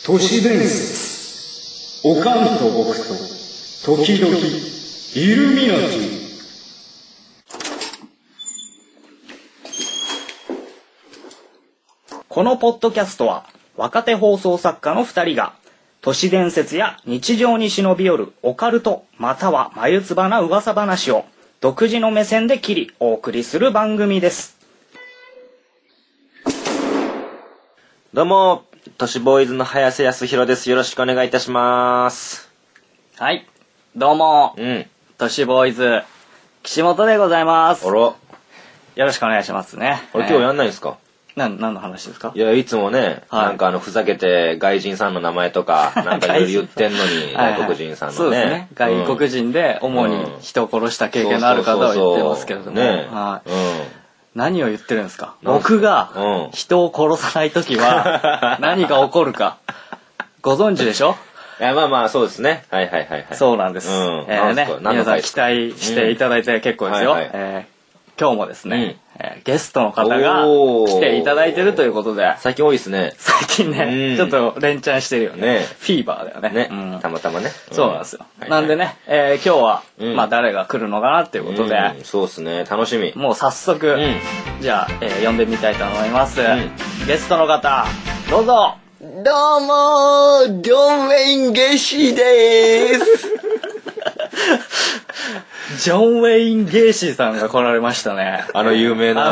都市伝説、おかんと僕と時々イルミナティ。 このポッドキャストは若手放送作家の2人が都市伝説や日常に忍び寄るオカルトまたは眉唾な噂話を独自の目線で切りお送りする番組です。 どうも都市ボーイズの早瀬康弘です。よろしくお願いいたします。 はい、どうも、都市ボーイズ岸本でございます。 あら、 よろしくお願いしますね。 あれ、今日やんないんですか？ 何の話ですか？ いや、いつもね、 はい、 なんかふざけて外人さんの名前とかなんかいろいろ言ってんのに外国人さんのね、 そうですね、外国人で主に人を殺した経験のある方は言ってますけれども、何を言ってるんですか？僕が人を殺さないときは何が起こるかご存知でしょ？ いや、まあそうですね。はいはいはいはい。 そうなんです。皆さん期待していただいて結構ですよ。今日もですね、ゲストの方が来ていただいてるということで。 最近多いですね。 最近ね、ちょっと連チャンしてるよね。フィーバーだよね。 たまたまね。 そうなんですよ。なんでね、今日はまあ誰が来るのかなっていうことで。 そうですね、楽しみ。 もう早速、じゃあ呼んでみたいと思います。ゲストの方、どうぞ。 どうもー、ジョン・ウェイン・ゲイシーでーす。 ジョン・ウェイン・ゲイシーさんが来られましたね。 有名な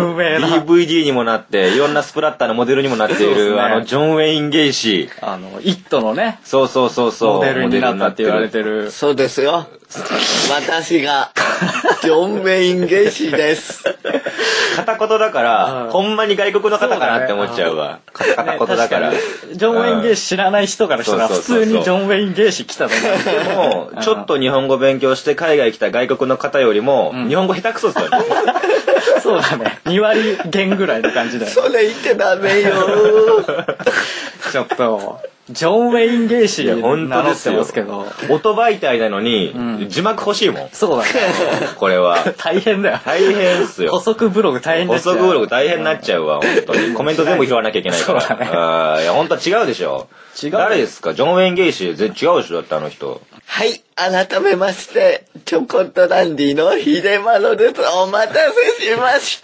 DVD にもなっていろんなスプラッターのモデルにもなっている、ジョン・ウェイン・ゲイシー、イットのね、 そうモデルになったって言われてる。 そうですよ、私がジョン・ウェイン・ゲイシーです。 片言だからほんまに外国の方かなって思っちゃうわ。片言だから、 ジョン・ウェイン・ゲイシー知らない人からしたら普通にジョン・ウェイン・ゲイシー来たのに、 もうちょっと日本語勉強して海外来た外国の方よりも日本語下手くそですよね。 そうだね、2割減ぐらいの感じだよ。 それ言ってダメよ。 ちょっとジョン・ウェイン・ゲイシー名乗ってますけど、 音媒体なのに字幕欲しいもん。 そうだね、 これは大変だよ。 大変っすよ。 補足ブログ大変になっちゃう。 補足ブログ大変になっちゃうわ、本当に。コメント全部拾わなきゃいけないから。いや、本当は違うでしょ。誰ですか？ジョン・ウェイン・ゲイシー違うでしょ、だってあの人。 はい、改めましてチョコットランディのヒデマロです。お待たせしました。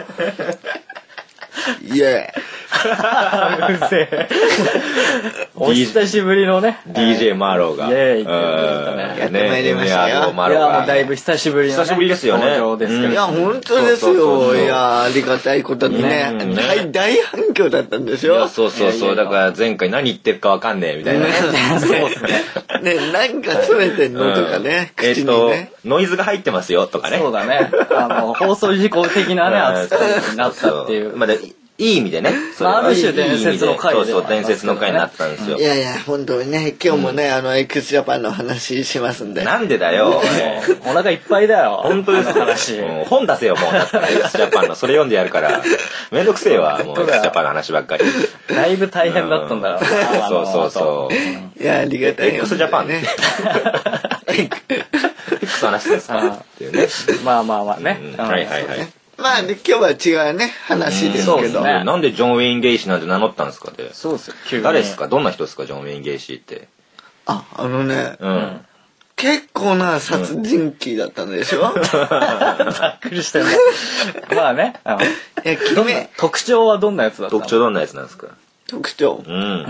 イエー。うぜえ。お久しぶりのね DJ マローがイエーイって言ったね。 やってまいりましたよ。 いや、もうだいぶ久しぶりのね、 久しぶりですよね。 登場ですけど。 いや、本当ですよ。いや、ありがたいことにね、大反響だったんですよ。 そうだから前回何言ってるかわかんねえみたいなね。 そうですね。 ね、なんか詰めてんのとかね、口にね。 ノイズが入ってますよとかね。 そうだね。放送事故的なね、扱いになったっていう。 いい意味でね。 ある種伝説の回で。 そう、伝説の回になったんですよ。 いやいや、本当にね、今日もね、x ジャパンの話しますんで。 なんでだよ。 お腹いっぱいだよ。 本当です話。本出せよ、もう。だったら x ジャパンの。それ読んでやるから。めんどくせえわ、もう x ジャパンの話ばっかり。 だいぶ大変だったんだよ。 そう。 いや、ありがたい。 x ジャパンね。x 話してさ。っていうね。 まあね。 はい。 まあね、今日は違うね、話ですけど。 なんでジョン・ウェイン・ゲイシーなんて名乗ったんですかって。 そうですよ。 誰ですか？どんな人ですか？ジョン・ウェイン・ゲイシーって。 結構な殺人鬼だったんでしょ？ ざっくりしてるね。まあね。特徴はどんなやつだったの？ 特徴どんなやつなんですか？ 特徴。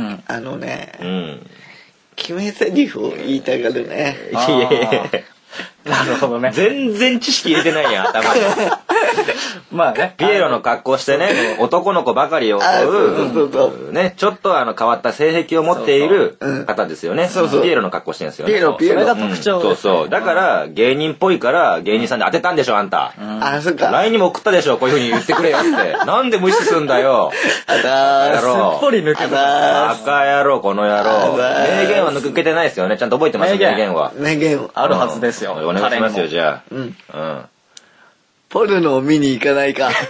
決め台詞を言いたがるね。 なるほどね。 全然知識入れてないやん、頭に。 まあね、 ピエロの格好してね、男の子ばかりを追う、ね、ちょっと変わった性癖を持っている方ですよね。ピエロの格好してるんですよね。 ピエロ。 それが特徴。 そう。だから、芸人っぽいから、芸人さんで当てたんでしょ、あんた。 そうか。 LINE にも送ったでしょ、こういう風に言ってくれよって。なんで無視すんだよ。 すっぽり抜けた。 赤野郎、この野郎。名言は抜けてないですよね。ちゃんと覚えてます名言は。 名言あるはずですよ。 お願いしますよ、じゃあ。 ポルノを見に行かないか。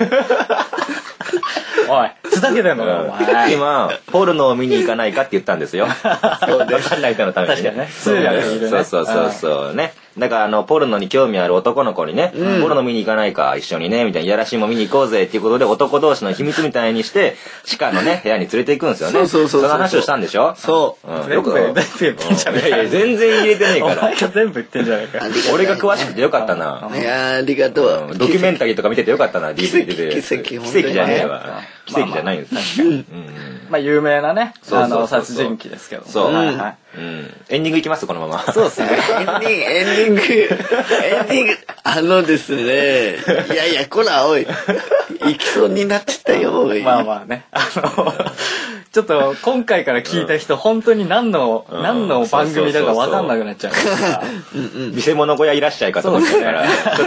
おい、ふざけてんのか、お前。 今、ポルノを見に行かないかって言ったんですよ。そうです。わかんない人のためにね。 確かにね。通訳いるね。 そうね。 だからポルノに興味ある男の子にね、ポルノ見に行かないか一緒にねみたいな、いやらしいも見に行こうぜっていうことで男同士の秘密みたいにして地下のね部屋に連れて行くんですよね。その話をしたんでしょ。 そう。 全部言ってんじゃねえか。 いや全然入れてねえかお前ら。 が全部言ってんじゃねえか。 俺が詳しくてよかったな。 いやありがとう。 ドキュメンタリーとか見ててよかったな。DVD で。 奇跡じゃねえわ。奇跡じゃないんです。 まあ有名なね、殺人鬼ですけど。 そう。 はい。 エンディングいきますこのまま。 そうですね。 エンディング、ですね。いや、こら、おい。行きそうになっちゃったよ、おい。 まあまあね。ちょっと今回から聞いた人、本当に何の番組だか分かんなくなっちゃうから。 見せ物小屋いらっしゃいかと思ってたから、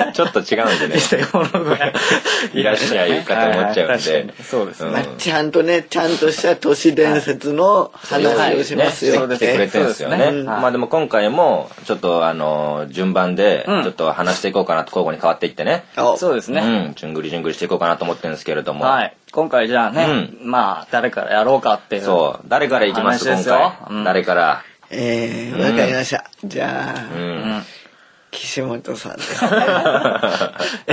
ちょっと違うんでね。 見せ物小屋いらっしゃいかと思っちゃうんで。 そうですね。 ちゃんとした都市伝説の話をしますよ。 来てくれてるんですよね。まあでも今回も、ちょっと順番で、ちょっと話していこうかなと、交互に変わっていってね。 そうですね。 じゅんぐりしていこうかなと思ってるんですけれども。 はい。今回じゃあね、まあ、誰からやろうかっていう。 そう。誰からいきます今回。誰から。 わかりました。じゃあ、岸本さんです。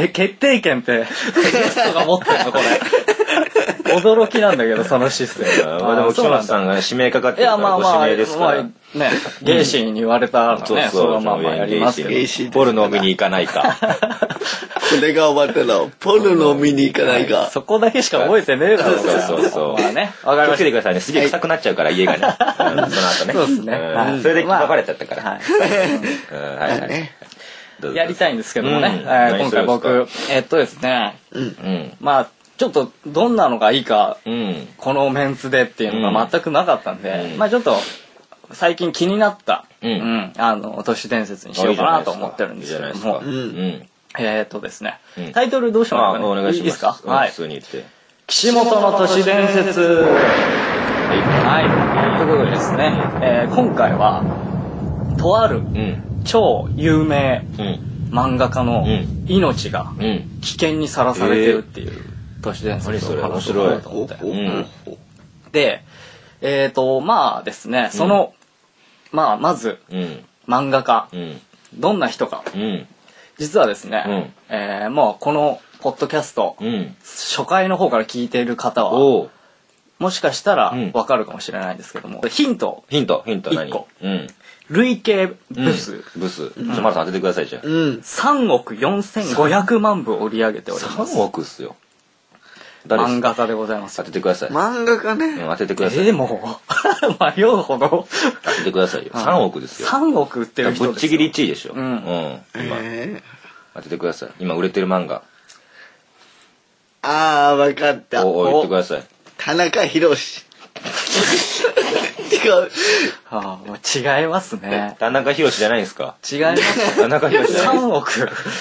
決定権ってゲストが持ってるのこれ。驚きなんだけど、そのシステム。 まあでも岸本さんが指名かかってるからご指名ですから。 ね、ゲイシーに言われたらね、それはまあやりますけど。 ポルノを見に行かないか。 これが終わったら、ポルノを見に行かないか。 そこだけしか覚えてねえだろ。 そう。 まあね、わかりました。 気をつけてくださいね。すげえ臭くなっちゃうから、家がね。その後ね。 そうですね。 それで分かれちゃったから。 はい。やりたいんですけどもね。今回僕、ですね。まあ、ちょっとどんなのがいいか、このメンツでっていうのが全くなかったんで、まあちょっと最近気になった都市伝説にしようかなと思ってるんですけども、ですね、タイトルどうしようかな。 お願いします。 いいですか？はい。 普通に言って。 岸本の都市伝説。はい。ということでですね、今回はとある超有名漫画家の命が危険にさらされてるっていう都市伝説を話そうかなと思って。で、まあですね、その、まあまず漫画家、どんな人か。実はですね、もうこのポッドキャスト、初回の方から聞いている方は、もしかしたらわかるかもしれないんですけども、ヒント何 1個。累計部数。 まだ当ててくださいじゃん。 3億4500万部を売り上げております。 3億っすよ。 漫画家でございます。 当ててください。 漫画家ね。 当ててください。 もう、迷うほど。 当ててくださいよ。3億ですよ。 3億売ってる人ですよ。 ぶっちぎり1位でしょ。 今。 当ててください。今売れてる漫画。 わかった。 言ってください。 田中宏。違う。 違いますね。 田中宏じゃないんですか？ 違います。 田中宏じゃない。 3億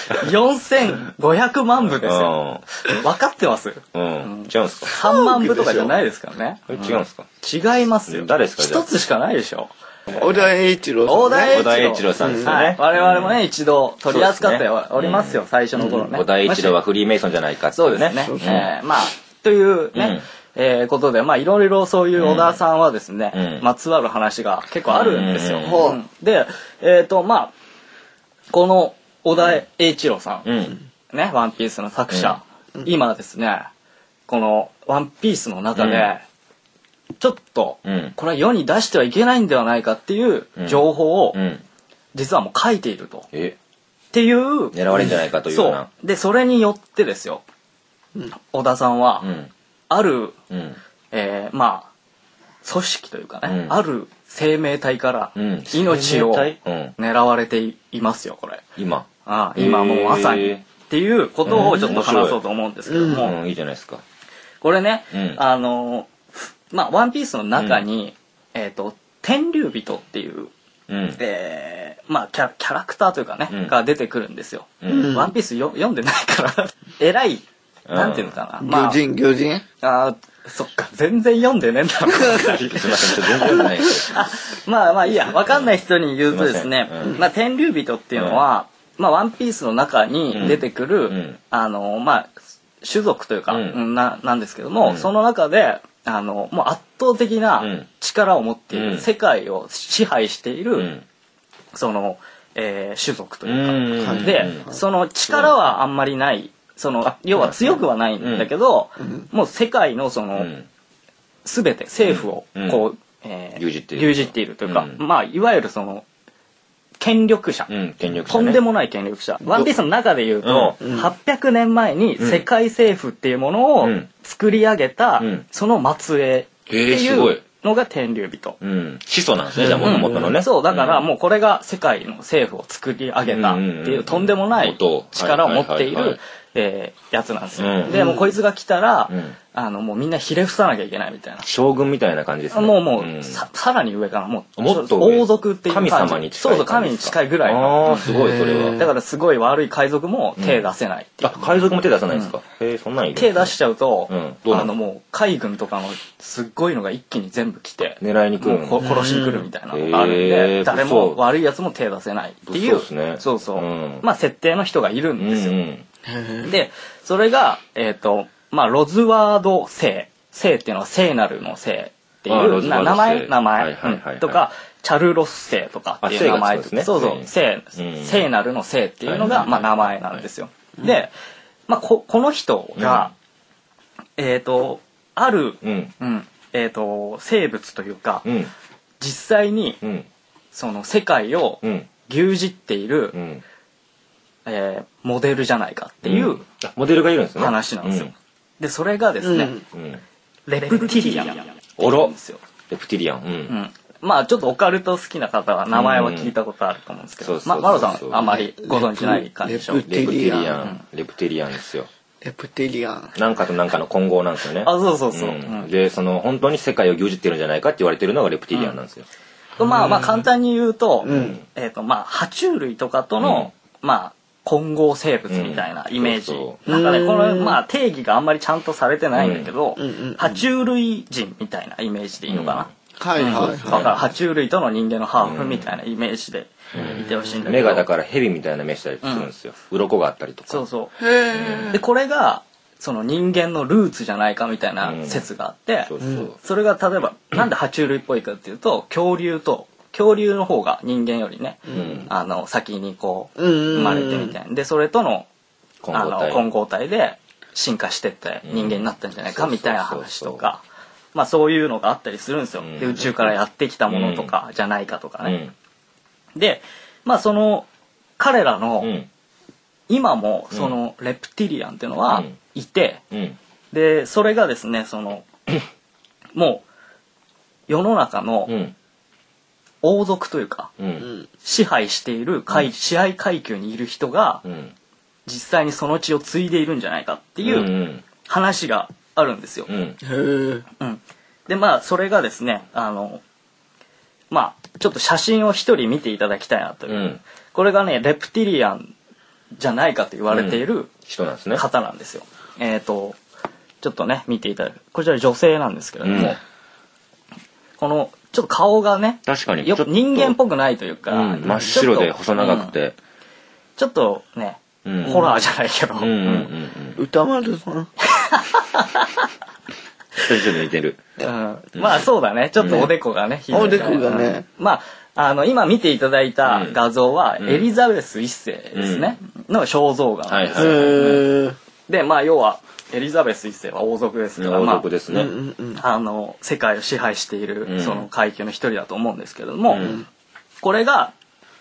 4500万部ですよ。分かってます？違うんですか ？3万部とかじゃないですからね。 違うんですか？ 違いますよ。 誰ですか？ 一つしかないでしょ。 小田栄一郎さん。 小田栄一郎さんですよね。 我々もね、一度取り扱っておりますよ、最初の頃ね。 小田栄一郎はフリーメイソンじゃないかっていうね。 そうですね。まあ、というね、ことで、まあいろいろそういう小田さんはですね、まつわる話が結構あるんですよ。で、まあ、この小田栄一郎さん、ね、ワンピースの作者、今ですね、このワンピースの中で、ちょっと、これは世に出してはいけないんではないかっていう情報を、実はもう書いていると。っていう。 狙われるんじゃないかというような。 そう。で、それによってですよ、小田さんは、ある、まあ、組織というかね、ある生命体から命を狙われていますよ、これ。 今もうまさに。っていうことをちょっと話そうと思うんですけども。 いいじゃないですか。 これね、まあ、ワンピースの中に、天竜人っていう、まあキャラクターというかね、が出てくるんですよ。ワンピース読んでないから偉い、なんていうのかな。 魚人そっか、全然読んでねえんだろう。 すいません、全然読んでないです。 まあいいや、わかんない人に言うとですね、まあ天竜人っていうのは、まあワンピースの中に出てくる、まあ種族というか、なんですけども、その中で、もう圧倒的な力を持っている、世界を支配している、その、 種族というか、でその力はあんまりない、その要は強くはないんだけど、もう世界のその全て政府をこう牛耳っているというか、まあいわゆるその権力者、とんでもない権力者。ワンピースの中で言うと、800年前に世界政府っていうものを作り上げた、その末裔っていうのが天竜人。 始祖なんですね、じゃあ元々のね。 そう、だからもうこれが世界の政府を作り上げたっていうとんでもない力を持っているやつなんですよ。で、もうこいつが来たら、もうみんなひれ伏さなきゃいけないみたいな。 将軍みたいな感じですね。 もう、さらに上から、もっと王族っていう神様に近い。 そうそう、神に近いぐらいの。すごい、それは。 だからすごい悪い海賊も手出せない。 海賊も手出さないんですか？へえ、そんなんいる。 手出しちゃうと、もう海軍とかのすっごいのが一気に全部来て、 狙いに来る。 殺しに来るみたいなのがあるんで、誰も悪いやつも手出せないっていう、そうそう。まあ設定の人がいるんですよ。で、それが、まあロズワード聖っていうのは聖なるの聖っていう名前とか、チャルロス聖とかっていう名前とか、そうそう、聖なるの聖っていうのがまあ名前なんですよ。で、まあこの人がある生物というか、実際にその世界を牛耳っているモデルじゃないかっていうモデルがいるんですね。 話なんですよ。でそれがですね、レプティリアンって言うんですよ。 レプティリアン。 まあちょっとオカルト好きな方は名前は聞いたことあると思うんですけど、マロさんあんまりご存知ない感じでしょ。 レプティリアンですよ。 レプテリアン。 なんかとなんかの混合なんですよね。 そう。 で、その本当に世界を牛耳ってるんじゃないかって言われてるのがレプティリアンなんですよ。 まあ簡単に言うと、まあ爬虫類とかとのまあ混合生物みたいなイメージ。なんかね、このまあ定義があんまりちゃんとされてないんだけど、爬虫類人みたいなイメージでいいのかな。 はいはいはい。 だから爬虫類との人間のハーフみたいなイメージでいてほしいんだけど。 目がだから蛇みたいな目したりするんですよ。鱗があったりとか。 そうそう。でこれがその人間のルーツじゃないかみたいな説があって、それが例えばなんで爬虫類っぽいかっていうと、恐竜の方が人間よりね、先にこう生まれてみたいな。でそれとの混合体で進化してって人間になったんじゃないかみたいな話とか、まあそういうのがあったりするんですよ。で宇宙からやってきたものとかじゃないかとかね。でまあその彼らの今もそのレプティリアンっていうのはいて、でそれがですね、そのもう世の中の王族というか、支配している支配階級にいる人が実際にその血を継いでいるんじゃないかっていう話があるんですよ。でまあそれがですね、まあちょっと写真を一人見ていただきたいなという、これがねレプティリアンじゃないかと言われている方なんですよ。ちょっとね見ていただく、こちら女性なんですけれども、このちょっと顔がね、 確かに人間っぽくないというか、 真っ白で細長くて、 ちょっとね、ホラーじゃないけど、 歌丸さん。 ちょっと似てる。 まあそうだね、ちょっとおでこがね、 おでこがね。 まあ今見ていただいた画像はエリザベス一世ですね、の肖像画なんですよ。でまあ要はエリザベス一世は王族ですから、 王族ですね。 世界を支配しているその階級の一人だと思うんですけれども、これが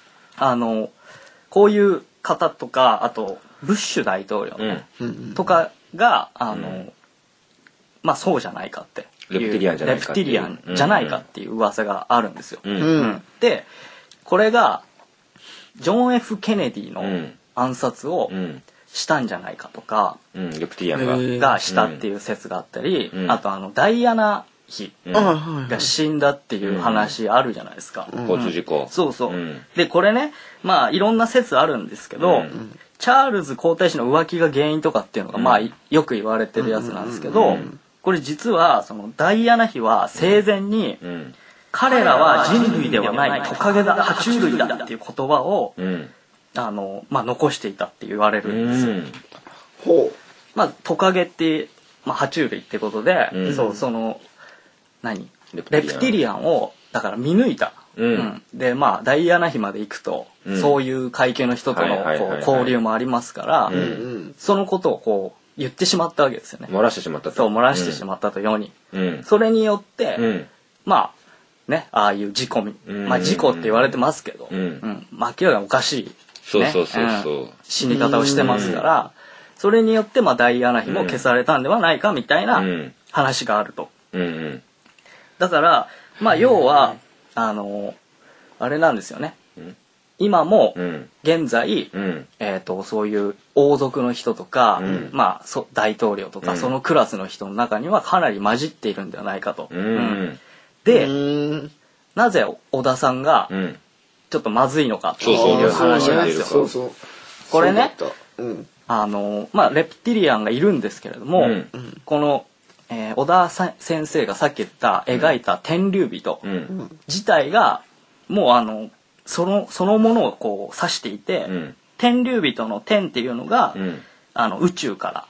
こういう方とか、あとブッシュ大統領ね、とかがまあそうじゃないかっていう、 レプティリアンじゃないかっていう噂があるんですよ。でこれがジョン・ F ・ケネディの暗殺をしたんじゃないかとか、 レプティリアンがしたっていう説があったり、あとダイアナ妃が死んだっていう話あるじゃないですか。 交通事故。 そうそう。でこれね、まあいろんな説あるんですけど、チャールズ皇太子の浮気が原因とかっていうのがまあよく言われてるやつなんですけど、これ実はそのダイアナ妃は生前に彼らは人類ではないトカゲだ、爬虫類だっていう言葉をまあ残していたって言われるんですよ。まあトカゲってまあ爬虫類ってことで、そのレプティリアンをだから見抜いたでまあダイアナ妃まで行くと、そういう階級の人との交流もありますから、そのことをこう言ってしまったわけですよね。 漏らしてしまったと。 そう漏らしてしまったと世に、それによって、まあね、ああいう事故まあ事故って言われてますけど、まあ明らかにおかしい、死に方をしてますから、それによってまあダイアナ妃も消されたんではないかみたいな話があると。だからまあ要はあれなんですよね。今も現在、そういう王族の人とか、まあ大統領とか、そのクラスの人の中にはかなり混じっているんではないかと。で、なぜ織田さんがちょっとまずいのかっていう話なんですよ。これね、まあレプティリアンがいるんですけれども、この織田先生がさっき言った描いた天竜人自体がもうそのものをこう指していて、天竜人の天っていうのが、宇宙から、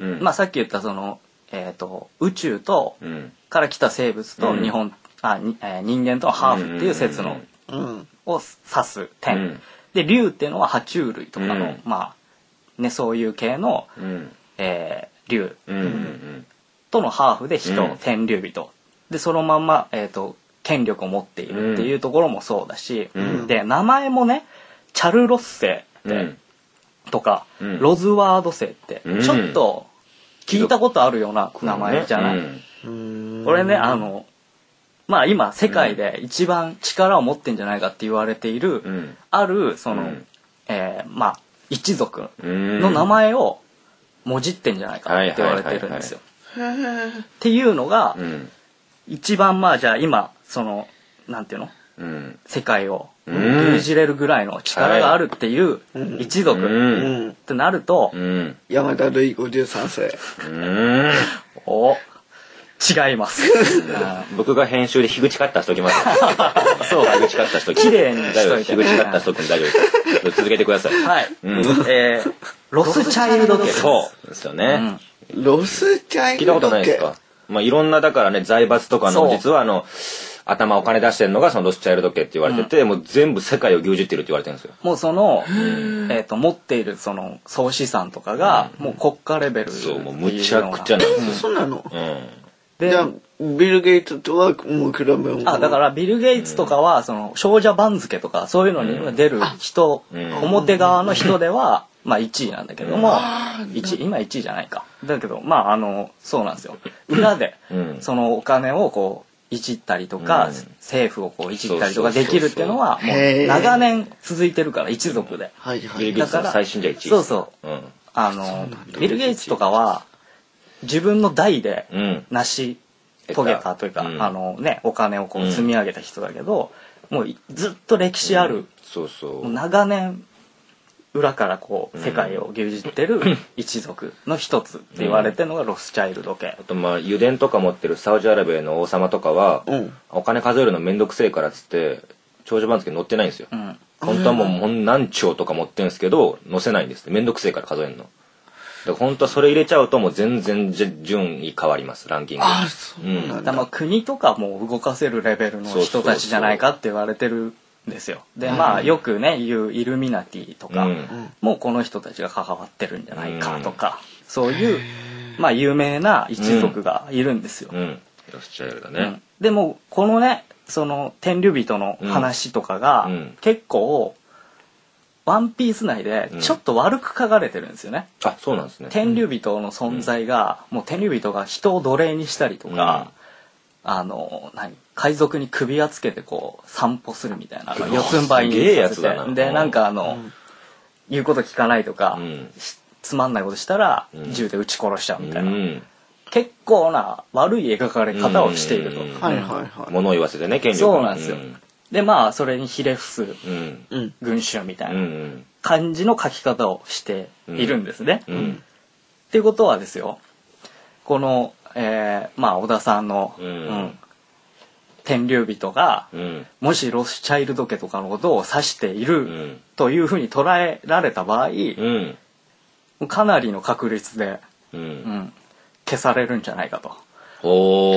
まあさっき言ったその、宇宙と、から来た生物と人間とのハーフっていう説の、を指す天、で竜っていうのは爬虫類とかの、まあねそういう系の、竜、とのハーフで人、天竜人でそのまんま、権力を持っているっていうところもそうだし、で名前もねチャルロッセって、とか、ロズワードセって、ちょっと聞いたことあるような名前じゃない、これねまあ今世界で一番力を持ってんじゃないかって言われている、あるその、まあ一族の名前をもじってんじゃないかって言われてるんですよ。っていうのが、一番まあじゃあ今そのなんていうの、世界を牛耳れるぐらいの力があるっていう一族ってなると、 山田るい53世。 お違います。 僕が編集で樋口カッターしときます。 そう、 樋口カッターしときます。 綺麗にしといて。 樋口カッターしとくんで大丈夫です。続けてください。 はい。ロスチャイルド家。 そうですよね。 ロスチャイルド家。 聞いたことないですか。まあいろんなだからね財閥とかの実は頭お金出してるのがそのロスチャイルド家って言われてて、もう全部世界を牛耳ってるって言われてるんですよ。 もうその持っているその総資産とかがもう国家レベル。 そうもうむちゃくちゃなんですよ。 そうなの。で、じゃあビル・ゲイツとはもう比べも。 だからビル・ゲイツとかはその少女番付とかそういうのに出る人、表側の人ではまあ1位なんだけども、今1位じゃないか。だけどまあそうなんですよ。裏でそのお金をこういじったりとか、政府をこういじったりとかできるっていうのはもう長年続いてるから一族で。 だから最新じゃ1位。 そうそう。ビル・ゲイツとかは自分の代で成し遂げたというか、お金をこう積み上げた人だけど、もうずっと歴史ある、長年裏からこう世界を牛耳ってる一族の一つって言われてるのがロスチャイルド家。 あとまあ油田とか持ってるサウジアラビアの王様とかは、お金数えるのめんどくせえからっつって長者番付載ってないんですよ。本当はもう何兆とか持ってるんですけど載せないんです。めんどくせえから数えるの。だから本当はそれ入れちゃうともう全然順位変わりますランキング。 そうなんだ。まあ国とかも動かせるレベルの人たちじゃないかって言われてるんですよ。でまあよくね言うイルミナティとかもこの人たちが関わってるんじゃないかとか、そういうまあ有名な一族がいるんですよ。 ロスチャイルドね。 でもこのねその天竜人の話とかが結構ワンピース内でちょっと悪く書かれてるんですよね。 あ、そうなんですね。 天竜人の存在が、もう天竜人が人を奴隷にしたりとか、海賊に首輪つけてこう散歩するみたいな四つん這いにさせて、でなんか言うこと聞かないとか、つまんないことしたら銃で撃ち殺しちゃうみたいな、結構な悪い描かれ方をしていると。 物を言わせてね権力。 そうなんですよ。でまあそれにひれ伏す群衆みたいな感じの書き方をしているんですね。っていうことはですよ、この、まあ織田さんの、天竜人が、もしロスチャイルド家とかのことを指しているというふうに捉えられた場合、かなりの確率で、消されるんじゃないかと。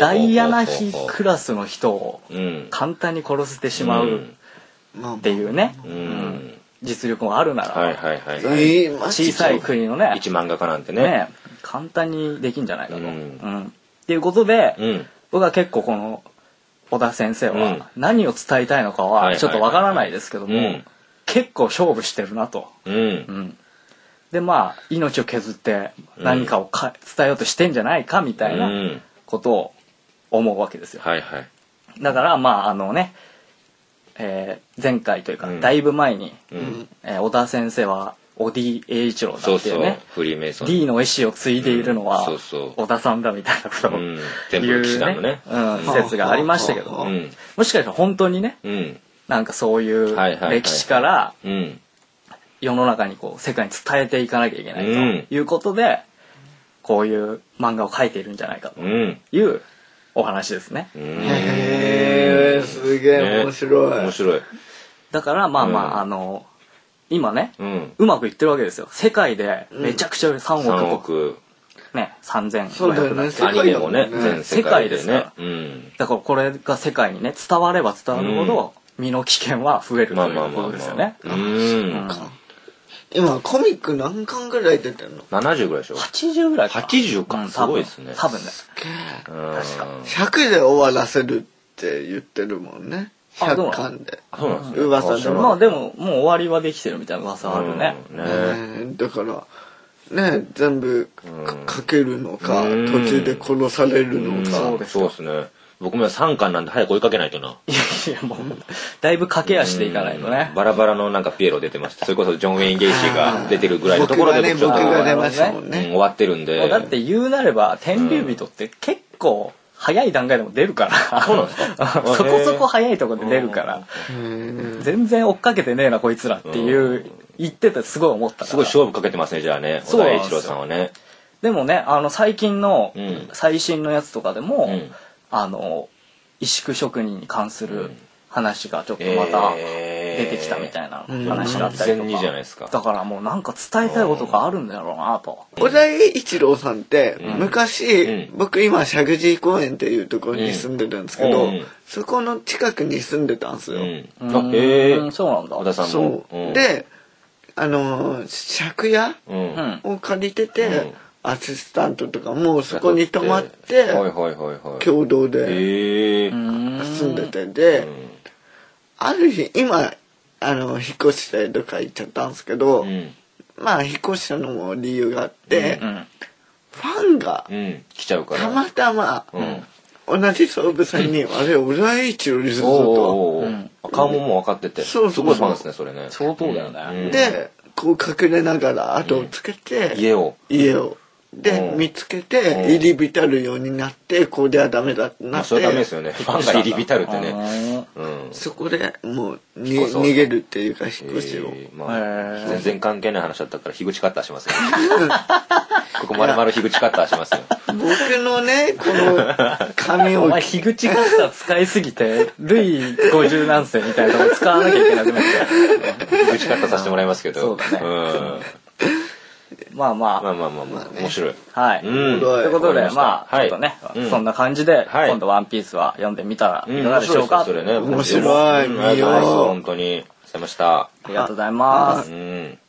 ダイアナ妃クラスの人を簡単に殺せてしまうっていうね、実力があるなら、小さい国のね一漫画家なんてね簡単にできんじゃないかと。っていうことで、僕は結構この小田先生は何を伝えたいのかはちょっとわからないですけども、結構勝負してるなと。でまあ命を削って何かを伝えようとしてんじゃないかみたいなことを思うわけですよ。だからまあ前回というかだいぶ前に小田先生はオディ栄一郎だっていうね、D の意思を継いでいるのは小田さんだみたいなことを言うね説がありましたけども、もしかしたら本当にね、なんかそういう歴史から世の中にこう世界に伝えていかなきゃいけないということで、こういう漫画を描いているんじゃないかというお話ですね。 へえ、すげえ面白い。 面白い。 だからまあまあ今ね、うまくいってるわけですよ。世界でめちゃくちゃ3億ね、3500 そうだよね、 アニメもね、全世界でね。 だからこれが世界にね伝われば伝わるほど身の危険は増えるということですよね。 今コミック何巻ぐらい出てんの ？70ぐらいでしょ。 80ぐらいか。 80か。すごいですね。 多分ね。 確か。100で終わらせるって言ってるもんね。100巻で。 そうなんですね。 噂で。 まあでももう終わりはできてるみたいな噂あるね。 だからね、全部かけるのか途中で殺されるのか。 そうですね。僕も3巻なんで早く追いかけないとな。 いやもうだいぶ駆け足でいかないとね。 バラバラのなんかピエロ出てました。それこそジョン・ウェイン・ゲイシーが出てるぐらいのところで僕が出ましたもんね。 終わってるんで。 だって言うなれば天竜人って結構早い段階でも出るから。 そうなんですか。 そこそこ早いところで出るから。全然追っかけてねえなこいつらっていう言っててすごい思ったから。 すごい勝負かけてますねじゃあね。小田栄一郎さんはね。 でもね最近の最新のやつとかでも石工職人に関する話がちょっとまた出てきたみたいな話があったりとか、だからもうなんか伝えたいことがあるんだろうなと。 小田栄一郎さんって昔、僕今石神井公園っていうところに住んでるんですけど、そこの近くに住んでたんですよ。 そうなんだ。 小田さんも。 で借家を借りてて、アシスタントとかもそこに泊まって共同で住んでて、である日今引っ越してどっか行っちゃったんですけど、まあ引っ越したのも理由があって、ファンがたまたま同じ総武線にあれ小田栄一郎にするぞと。 顔ももう分かっててすごいファンですねそれね。 相当だよね。 でこう隠れながら後をつけて家をで見つけて入り浸るようになってこれはダメだってなって、 それダメですよね。ファンが入り浸るってね。 そこでもう逃げるっていうか引っ越しを。 全然関係ない話だったから樋口カッターしますよ。ここまるまる樋口カッターしますよ。 僕のねこの髪を。 お前樋口カッター使いすぎてルイ50何世みたいなとこ使わなきゃいけなくなっちゃう。 樋口カッターさせてもらいますけど。 そうだね。まあ面白い。 はい。ということでまあちょっとねそんな感じで今度ワンピースは読んでみたらいかがでしょうか。 面白い。 本当に。ありがとうございました。 ありがとうございます。